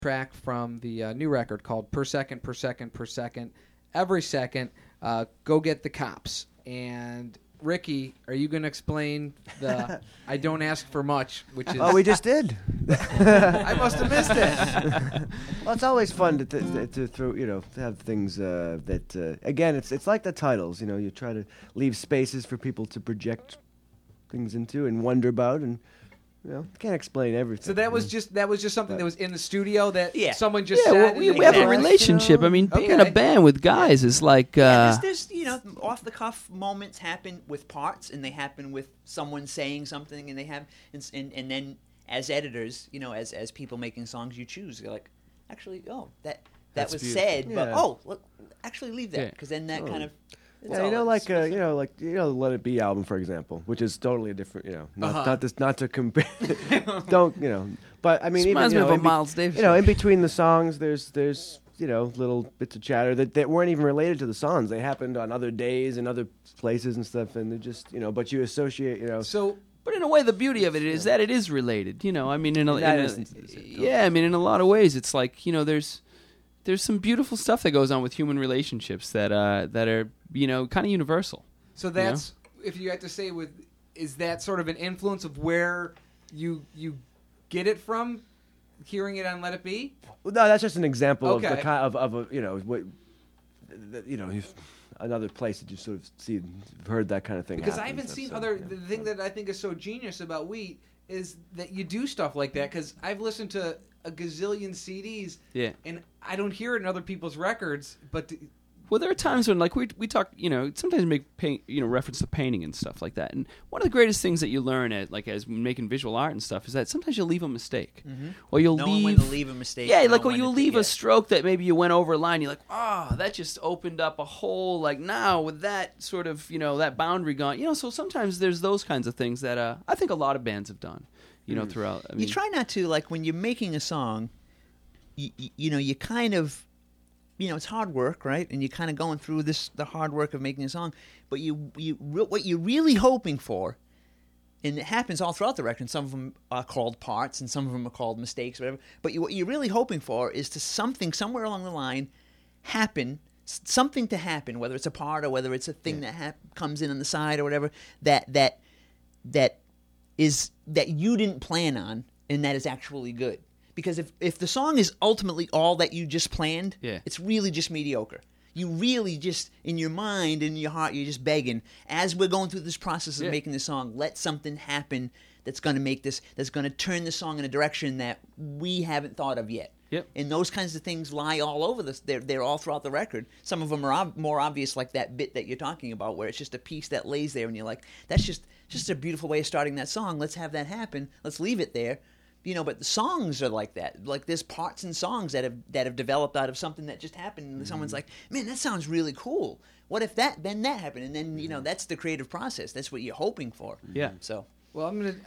track from the new record called Per Second, Per Second, Per Second. Every second, go get the cops. And Ricky, are you going to explain the I don't ask for much, which is... Oh, we just did. I must have missed it. Well, it's always fun to throw, to have things that, again, it's like the titles, you try to leave spaces for people to project things into and wonder about, and can't explain everything. So that was just something that was in the studio that someone just said. Well, we have a relationship. I mean, being in a band with guys is like. There's off the cuff moments happen with parts, and they happen with someone saying something, and they have, and then as editors, as people making songs, you choose. You're like, actually, that was beautiful. Said, but look, actually leave that because then that kind of. Yeah, Let It Be album, for example, which is totally a different, not to compare, but I mean, reminds me of a Miles Davis. In between the songs, there's little bits of chatter that weren't even related to the songs. They happened on other days and other places and stuff, and they're just, but you associate, So. But in a way, the beauty of it is that it is related. I mean, in a lot of ways, it's like there's some beautiful stuff that goes on with human relationships that are kind of universal. So that's if you had to say is that sort of an influence of where you get it from, hearing it on Let It Be? Well, no, that's just an example of the kind of another place that you sort of heard that kind of thing. Because I haven't seen the thing that I think is so genius about Wheat is that you do stuff like that. Because I've listened to a gazillion CDs, and I don't hear it in other people's records. But well, there are times when, like, we talk, sometimes make reference to painting and stuff like that. And one of the greatest things that you learn as making visual art and stuff is that sometimes you'll leave a mistake, or you'll knowing when to leave a mistake. Yeah, or you'll leave a stroke that maybe you went over a line. You're like, that just opened up a whole. Like now with that sort of that boundary gone. So sometimes there's those kinds of things that I think a lot of bands have done. Throughout. I mean, you try not to, like, when you're making a song, you kind of, it's hard work, right? And you're kind of going through the hard work of making a song. But what you're really hoping for, and it happens all throughout the record, and some of them are called parts, and some of them are called mistakes, whatever. But what you're really hoping for is to something somewhere along the line something to happen, whether it's a part or whether it's a thing that comes in on the side or whatever, that you didn't plan on, and that is actually good. Because if the song is ultimately all that you just planned, it's really just mediocre. You really just, in your mind, in your heart, you're just begging, as we're going through this process of making the song, let something happen that's going to turn the song in a direction that we haven't thought of yet. Yep. And those kinds of things lie all over this. They're all throughout the record. Some of them are more obvious, like that bit that you're talking about, where it's just a piece that lays there, and you're like, that's just a beautiful way of starting that song. Let's have that happen. Let's leave it there. But the songs are like that. Like, there's parts and songs that have developed out of something that just happened, and someone's like, man, that sounds really cool. What if that happened? And then that's the creative process. That's what you're hoping for. Yeah. So. Well,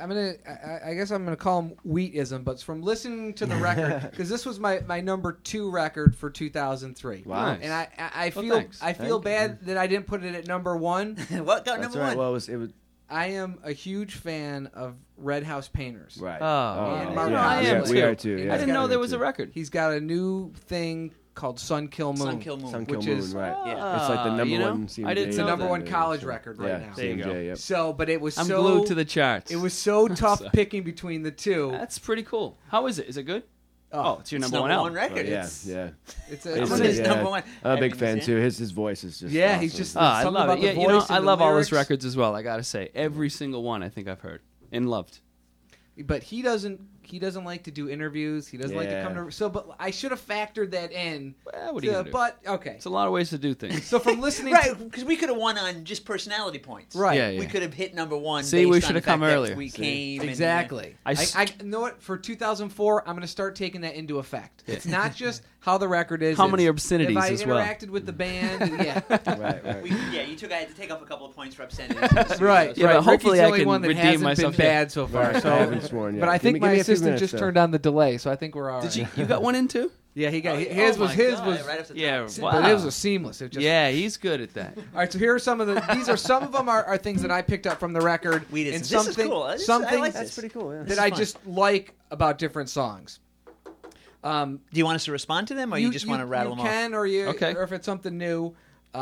I guess I'm gonna call them Wheatism, but it's from listening to the record, because this was my number 2 record for 2003. Wow! And I feel bad that I didn't put it at number 1. What got number 1? Well, it was. I am a huge fan of Red House Painters. Right. And Mark I am too. We are too. Yeah. I didn't know there was a record. He's got a new thing called Sun Kill Moon. Sun Kill Moon. Sun Kill which Moon, is, right. It's like the number one CMJ. I didn't It's know the number that. 1 college record right now. There you go. CMJ, yep. So, but it was I'm so glued to the charts. It was so tough picking between the two. That's pretty cool. How is it? Is it good? Oh, it's your number one album. record. Yeah. It's number one. I'm a big fan too. His voice is just awesome. He's just I love it. Yeah, I love all his lyrics. records as well. I gotta say, every single one I think I've heard and loved. But he doesn't like to do interviews. He doesn't like to come to. But I should have factored that in. Well, what are you gonna do? But okay, It's a lot of ways to do things. so from listening, Right, because we could have won on just personality points. Right. Yeah, yeah. We could have hit number 1. See, we based should on have the come fact that earlier. We came exactly. I you know what? For 2004, I'm going to start taking that into effect. It's not just how the record is. How many it's obscenities if I as well. interacted with the band. Yeah. right. I had to take off a couple of points for obscenities. Right. Yeah, right. but hopefully Ricky's the I only can one that redeem hasn't myself. been bad so far. Right, So, I haven't sworn yet. but I think Give my me a few assistant minutes, just though. turned on the delay, so I think we're all right. Did you got one in too? Yeah, he got his was right off the top. Yeah, but wow. it was a seamless. It just, Yeah, he's good at that. All right, so here are some of some of them are things that I picked up from the record. Wheatism. And This is something, cool. Some I things like That's pretty cool. Yeah. that I just like about different songs. Um, Do you want us to respond to them, or you just want to rattle them off? You can, or you, Okay. or if it's something new.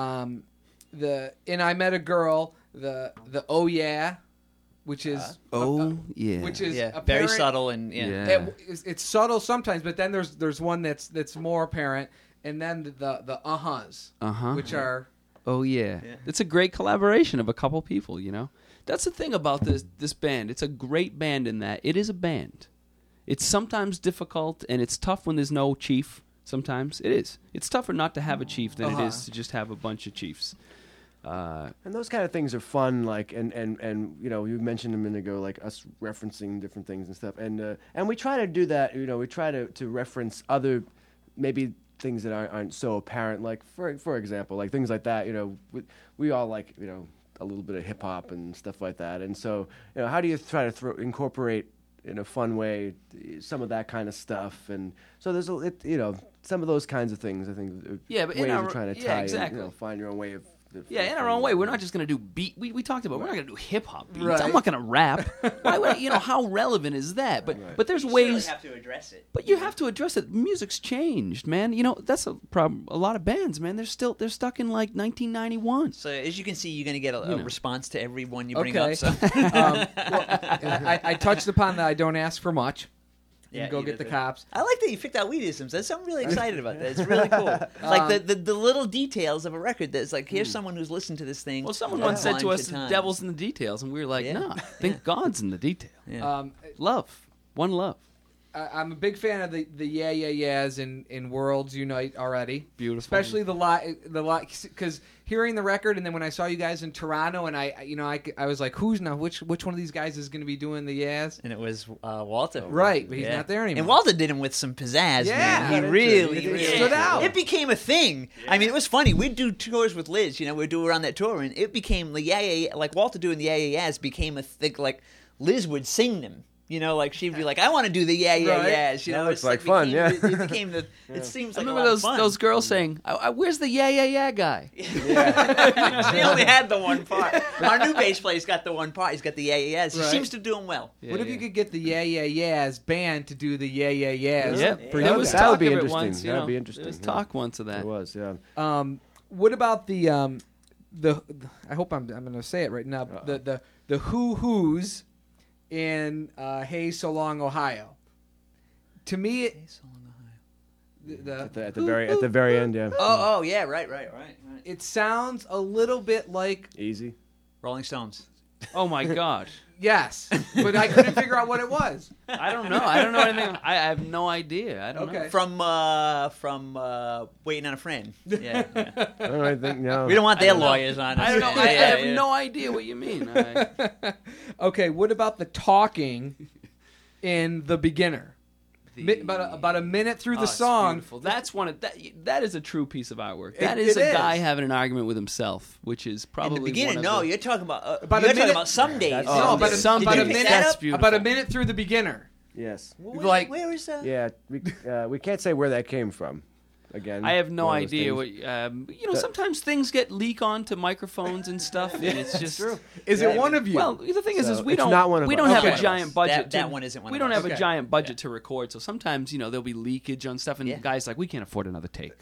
In I Met a Girl, the Oh Yeah, which is which is Yeah, apparent, very subtle and Yeah. It's subtle sometimes, but then there's one that's more apparent, and then the uh-huhs, which are Oh yeah. It's a great collaboration of a couple people, you know. That's the thing about this band. It's a great band in that it is a band. It's sometimes difficult and it's tough when there's no chief. Sometimes it is. It's tougher not to have a chief than it is to just have a bunch of chiefs. And those kind of things are fun, like and you know, you mentioned a minute ago, like us referencing different things and stuff, and we try to do that. You know, we try to reference other maybe things that aren't so apparent, like for example, like things like that. You know, we all like, you know, a little bit of hip hop and stuff like that, and so, you know, how do you try to incorporate in a fun way some of that kind of stuff? And so there's you know, some of those kinds of things, I think. Yeah, but in ways our- of trying to yeah, tie exactly. in, you know, find your own way of. Yeah, in our own way. We're not just going to do beat. We talked about. We're not going to do hip hop beats. Right. I'm not going to rap. Why would, you know, how relevant is that? But there's ways. have to address it. But you have to address it. Music's changed, man. You know, that's a problem. A lot of bands, man, they're stuck in like 1991. So as you can see, you're going to get a know. response to every one you bring okay. up. So. I touched upon that. I don't ask for much. You Yeah, can go you get did the that. cops. I like that you picked out weedisms. I'm really excited about that. It's really cool. Like the little details of a record. That's like, here's someone who's listened to this thing. Well, someone a once said to bunch us, of times. "Devil's in the details," and we were like, Yeah. "No, I think God's in the detail." Yeah. Love, one love. I'm a big fan of the Yeah Yeah Yeahs in Worlds Unite already. Beautiful. Especially the lot because hearing the record, and then when I saw you guys in Toronto, and I was like, which one of these guys is going to be doing the Yeahs? And it was Walter. Right, but he's not there anymore. And Walter did him with some pizzazz, Yeah. man. It He really stood out. It became a thing. I mean, it was funny. We'd do tours with Liz, you know, we'd do around that tour, and it became the Yeah, like Walter doing the Yeah became a thing. Like, Liz would sing them. You know, like she'd be like, "I want to do the Yeah." You That know, looks it's like fun, became, yeah. It became the. It seems I like remember a lot of fun. those girls saying, "Where's the Yeah guy?" She only had the one part. Our new bass player's got the one part. He's got the Yeah. He Right. seems to do them well. What if you could get the Yeah Yeah Yeahs band to do the Yeah Yeah Yeahs? Yeah, for there you was guys? That would talk be of it interesting. once. You That'd know. be interesting, There was yeah. talk once of that. It was, yeah. What about the I hope I'm going to say it right now. The Who's in Hey So Long Ohio. To me, At the very end, yeah. Oh, yeah, right. it sounds a little bit like Easy. Rolling Stones. Oh my God. yes, but I couldn't figure out what it was. I don't know. I don't know anything. I have no idea. I don't know. Okay. From Waiting on a Friend. Yeah. I don't think no. We don't want their lawyers on us. I don't know. I Yeah, have yeah. no idea what you mean. Okay, what about the talking in The Beginner? About a minute through the song. Beautiful. That's one of that is a true piece of artwork. It- That is it a guy is. having an argument with himself, which is probably In the beginning, one no, of the, you're talking about About a you're talking minute- about some days. That's- No, about Some about a days. minute. That's beautiful. About a minute through The Beginner. Yes. like- where is that? Yeah, we can't say where that came from. Again, I have no one of those idea things. what you know. Sometimes things get leak onto microphones and stuff, and it's just true. Is it one of you? Well, the thing is So, we it's don't not one of we us. don't have Okay. a giant budget. That one isn't one We of don't us. have a Okay. giant budget to record, so sometimes there'll be leakage on stuff, and Yeah. guys like we can't afford another take,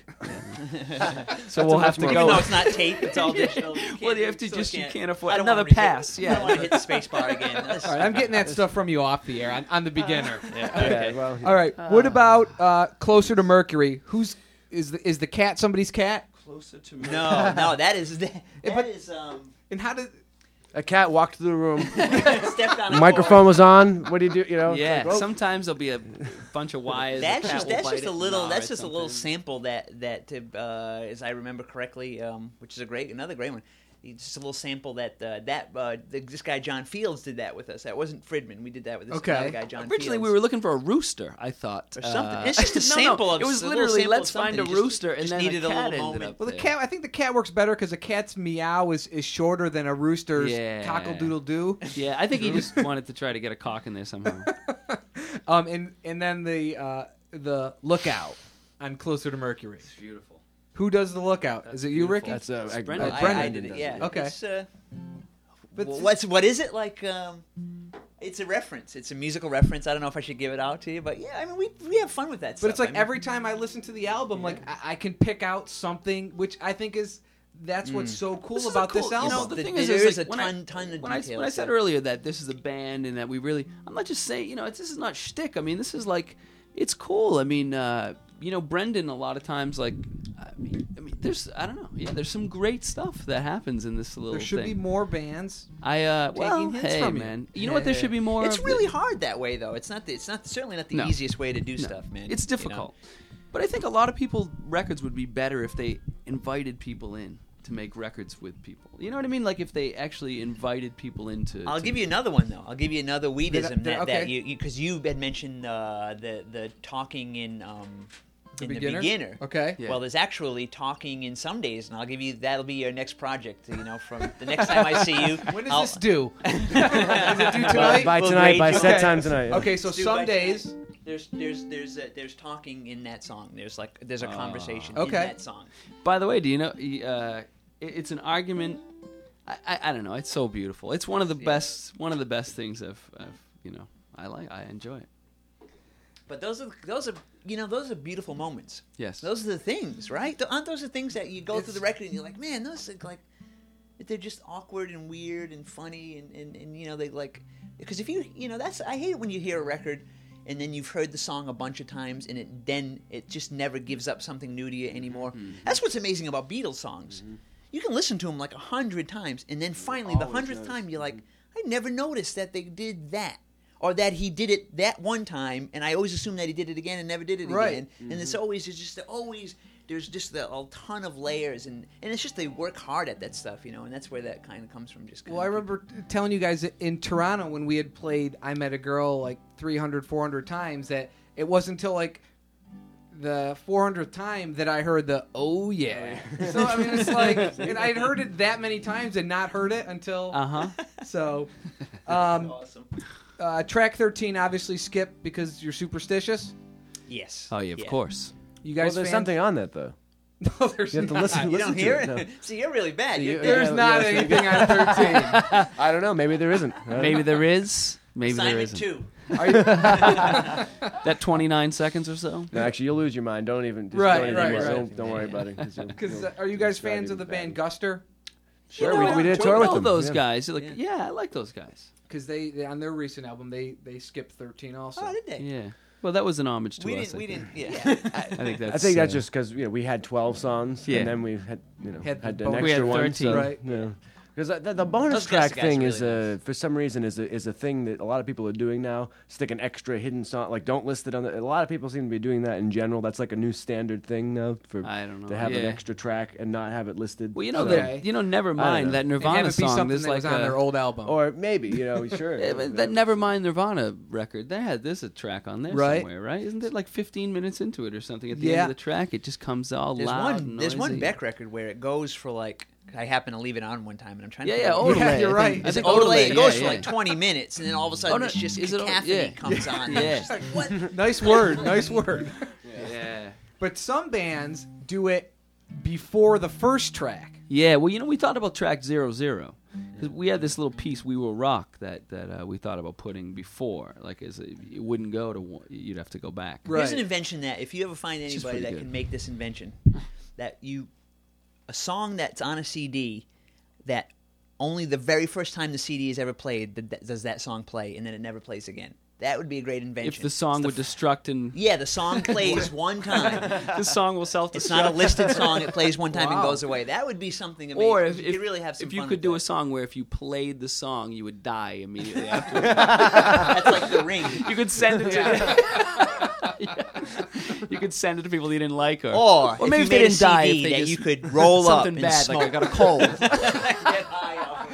so we'll have to much go. Even though it's not tape, it's all digital. Well, you have to still you can't afford I don't another want to pass. I don't Yeah. want to hit the space bar again. That's- All right, I'm getting that stuff from you off the air on The Beginner. Yeah, well, All right, what about Closer to Mercury? Is the cat somebody's cat? Closer to me. No, that is but- And how did? a cat walked through the room. stepped on a Microphone was on. What do you do? You know? it's Yeah, like, oh, sometimes there'll be a bunch of wires. That's the cat just will that's bite just it a and little gnaw that's at just a little something. sample that as I remember correctly, which is another great one. Just a little sample this guy John Fields did that with us. That wasn't Friedman. We did that with this Okay. other guy John Originally, Fields. we were looking for a rooster. I thought Or something. It's just a no, sample of It was a little literally sample of let's find a something. Just- rooster, and just then needed a a cat little ended moment. up Well, the there. cat. I think the cat works better because a cat's meow is shorter than a rooster's Yeah. cockle doodle doo. Yeah, I think he just wanted to try to get a cock in there somehow. And then the lookout on Closer to Mercury. It's beautiful. Who does the lookout? Is it you, Ricky? That's Brendan. I Brendan did it. does Yeah. it. Okay. It's, But what is it like? It's a reference. It's a musical reference. I don't know if I should give it out to you, but yeah, I mean, we have fun with that stuff. But it's like I mean, every time I listen to the album, like I can pick out something, which I think that's what's so cool This is about a cool- this you album. know, the There thing is is like, a when ton of when I details said there. earlier that this is a band and that we really, I'm not just saying, this is not shtick. I mean, this is like, it's cool. I mean, Brendan, a lot of times, like, I mean, there's, I don't know, there's some great stuff that happens in this little There should thing. be more bands. Well, hints hey, from you. man, you know what? There should be more. It's of really the- hard that way, though. It's not certainly not the No. easiest way to do No. stuff, man. It's difficult. But I think a lot of records would be better if they invited people in to make records with people. You know what I mean? Like if they actually invited people into. I'll give you another one though. I'll give you another weedism that okay. you because you had mentioned the talking in the beginner. Okay. Yeah. Well, there's actually talking in some days, and I'll give you that'll be your next project. From the next time I see you. When does I'll- this due? Is it due tonight? By We'll tonight, grade by you. set Okay. time tonight. yeah. Okay, so Do some by days. There's talking in that song. There's a conversation in Okay. that song. By the way, do you know? It's an argument. I don't know. It's so beautiful. It's one of the best. One of the best things I've I like. I enjoy it. But those are beautiful moments. Yes. Those are the things, right? Aren't those the things that you go through the record and you're like, man, those are like, they're just awkward and weird and funny and they like, because if that's, I hate it when you hear a record and then you've heard the song a bunch of times and it just never gives up something new to you anymore. Mm-hmm. That's what's amazing about Beatles songs. You can listen to them like 100 times and then finally the 100th time you're like, I never noticed that they did that. Or that he did it that one time, and I always assumed that he did it again and never did it Right. again. And there's just a ton of layers, and it's just they work hard at that stuff, and that's where that kind of comes from. Just Well, I remember telling you guys in Toronto when we had played I Met a Girl like 300, 400 times that it wasn't until like the 400th time that I heard the "oh yeah." So I mean, it's like, and I'd heard it that many times and not heard it until. So, awesome. Track 13 obviously skipped because you're superstitious. Yes. Oh yeah, of course. You Well, guys, there's fans? something on that though. No, there's You have to not. listen. You don't to hear it. it? No. See, you're really bad. See, You're- There's Yeah, not yeah, anything on 13. I don't know. Maybe there isn't. I don't Maybe know. there is. Maybe there Assignment isn't. 2. Are you, That 29 seconds or so. No, actually, you'll lose your mind. Don't even. Just Right, don't even right, listen. right. Don't worry about it. Because are you guys fans of the band Guster? Sure, You know, we did a I tour with know them. those yeah. guys. Like, Yeah. yeah, I like those guys. Because they on their recent album they skipped 13 also. Oh, did they? Yeah. Well, that was an homage to We us. didn't. We I think. didn't. Yeah. I think that's. I think that's just because we had 12 songs, Yeah. and then we had Had had the an bonus. We had extra one. 13. So, Right. Yeah. Because the bonus Those track guys thing really is for some reason is a thing that a lot of people are doing now. Stick an extra hidden song, like don't list it on the. A lot of people seem to be doing that in general. That's like a new standard thing now for I don't know. to have an Yeah. extra track and not have it listed. Well, you know So- that. Never mind know. that And have Nirvana it be song. something There's that like was on their old album. or maybe sure. Yeah, but that Nevermind Nirvana record, there's a track on there Right. somewhere, right? Isn't it like 15 minutes into it or something? At the Yeah. end of the track, it just comes all There's loud. one. and There's one noisy. Beck record where it goes for like. I happened to leave it on one time, and I'm trying to. Yeah, figure yeah, out- Odelay. you're I right. think- I It's think Odelay. Odelay, It goes yeah, for yeah. like 20 minutes, and then all of a sudden Oh, no, it's just is it- cacophony yeah. comes on. Yeah. It's just like, what? Nice word. Nice word. Yeah. But some bands do it before the first track. Yeah, well, we thought about track 00. 'Cause we had this little piece, We Will Rock, that we thought about putting before. Like, it wouldn't go to one, you'd have to go back. Right. Here's an invention that if you ever find is anybody pretty that good. can make this invention, that a song that's on a CD that only the very first time the CD is ever played does that song play, and then it never plays again. That would be a great invention. If the song would destruct and Yeah, the song plays one time. the song will self-destruct. It's not a listed song. It plays one time and Wow. goes away. That would be something amazing. Or if you could really have some if you fun could with do that. a song where if you played the song, you would die immediately after. That's like The Ring. You could send it to you could send it to people you didn't like, Or if maybe you if they made a didn't die, CD if they that just you could roll up something and bad, smoke. like I got a cold. Get high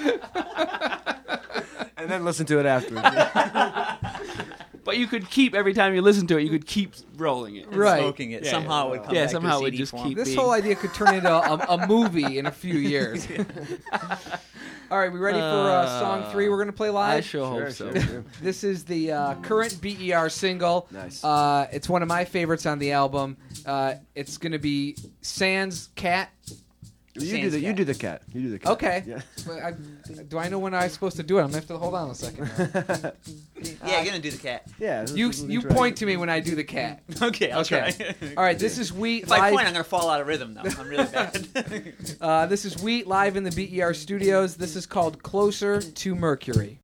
off. and then listen to it after. But you could keep every time you listen to it, you could keep rolling it. Right. Smoking it. Yeah, Somehow it would come yeah, back somehow to it CD just form. keep- This being- whole idea could turn into a movie in a few years. All right, we ready for song 3 we're going to play live? I sure hope so. Sure. This is the current BER single. Nice. It's one of my favorites on the album. It's going to be Sans Cat. You do the cat. You do the cat. Okay. Yeah. Well, do I know when I'm supposed to do it? I'm gonna have to hold on a second. Yeah, you're gonna do the cat. Yeah. You point to me when I do the cat. Okay, I'll Okay. try. All right. This is Wheat If I live. point, I'm gonna fall out of rhythm though. I'm really bad. This is Wheat live in the BER studios. This is called Closer to Mercury.